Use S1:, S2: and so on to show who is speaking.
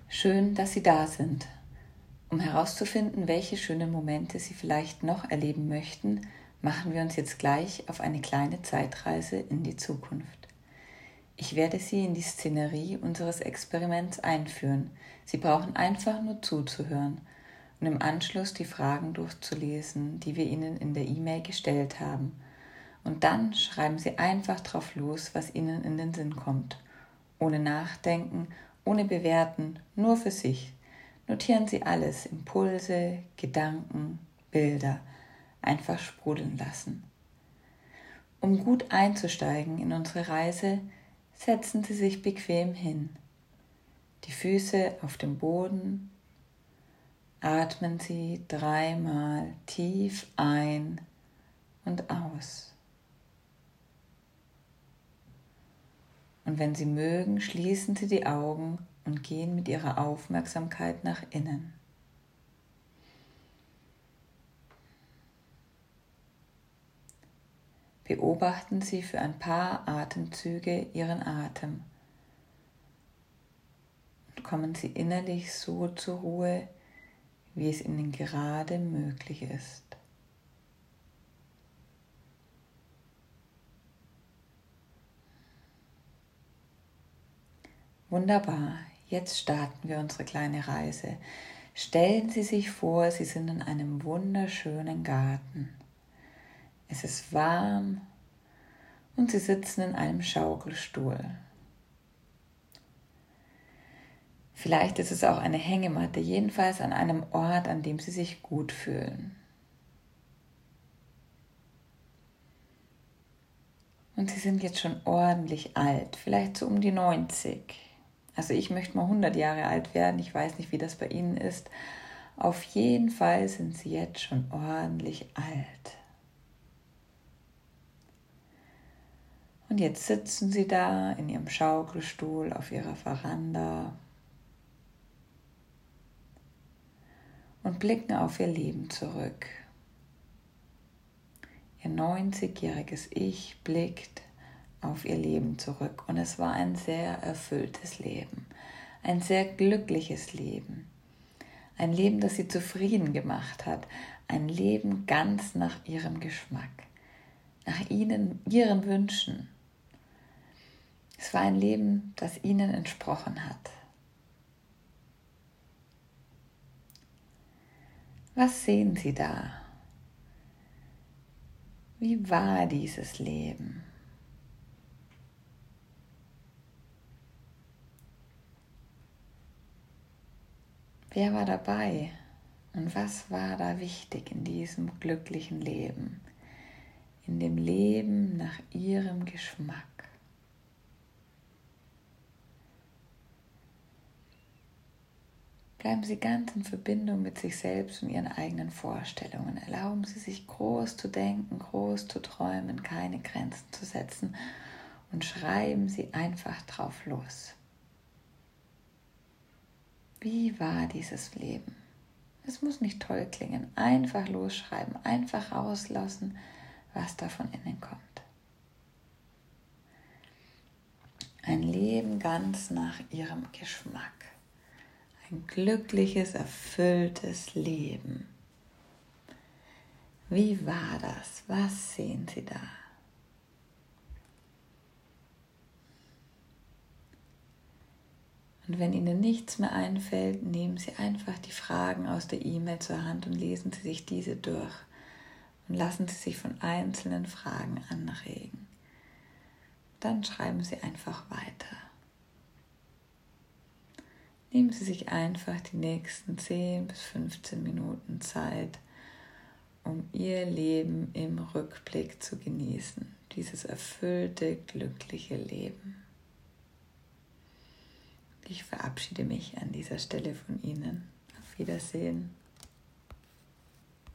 S1: Schön, dass Sie da sind. Um herauszufinden, welche schönen Momente Sie vielleicht noch erleben möchten, machen wir uns jetzt gleich auf eine kleine Zeitreise in die Zukunft. Ich werde Sie in die Szenerie unseres Experiments einführen. Sie brauchen einfach nur zuzuhören und im Anschluss die Fragen durchzulesen, die wir Ihnen in der E-Mail gestellt haben. Und dann schreiben Sie einfach drauf los, was Ihnen in den Sinn kommt. Ohne Nachdenken, ohne Bewerten, nur für sich. Notieren Sie alles, Impulse, Gedanken, Bilder. Einfach sprudeln lassen. Um gut einzusteigen in unsere Reise, setzen Sie sich bequem hin. Die Füße auf dem Boden. Atmen Sie 3-mal tief ein und aus. Und wenn Sie mögen, schließen Sie die Augen und gehen mit Ihrer Aufmerksamkeit nach innen. Beobachten Sie für ein paar Atemzüge Ihren Atem und kommen Sie innerlich so zur Ruhe, wie es Ihnen gerade möglich ist. Wunderbar, jetzt starten wir unsere kleine Reise. Stellen Sie sich vor, Sie sind in einem wunderschönen Garten. Es ist warm und Sie sitzen in einem Schaukelstuhl. Vielleicht ist es auch eine Hängematte, jedenfalls an einem Ort, an dem Sie sich gut fühlen. Und Sie sind jetzt schon ordentlich alt, vielleicht so um die 90. Also ich möchte mal 100 Jahre alt werden, ich weiß nicht, wie das bei Ihnen ist. Auf jeden Fall sind Sie jetzt schon ordentlich alt. Und jetzt sitzen Sie da in Ihrem Schaukelstuhl auf Ihrer Veranda und blicken auf Ihr Leben zurück. Ihr 90-jähriges Ich blickt auf Ihr Leben zurück und es war ein sehr erfülltes Leben, ein sehr glückliches Leben, ein Leben, das Sie zufrieden gemacht hat, ein Leben ganz nach Ihrem Geschmack, nach Ihren Wünschen. Es war ein Leben, das Ihnen entsprochen hat. Was sehen Sie da? Wie war dieses Leben? Wer war dabei und was war da wichtig in diesem glücklichen Leben, in dem Leben nach Ihrem Geschmack? Bleiben Sie ganz in Verbindung mit sich selbst und Ihren eigenen Vorstellungen. Erlauben Sie sich groß zu denken, groß zu träumen, keine Grenzen zu setzen und schreiben Sie einfach drauf los. Wie war dieses Leben? Es muss nicht toll klingen, einfach losschreiben, einfach rauslassen, was da von innen kommt. Ein Leben ganz nach Ihrem Geschmack. Ein glückliches, erfülltes Leben. Wie war das? Was sehen Sie da? Und wenn Ihnen nichts mehr einfällt, nehmen Sie einfach die Fragen aus der E-Mail zur Hand und lesen Sie sich diese durch und lassen Sie sich von einzelnen Fragen anregen. Dann schreiben Sie einfach weiter. Nehmen Sie sich einfach die nächsten 10 bis 15 Minuten Zeit, um Ihr Leben im Rückblick zu genießen, dieses erfüllte, glückliche Leben. Ich verabschiede mich an dieser Stelle von Ihnen. Auf Wiedersehen.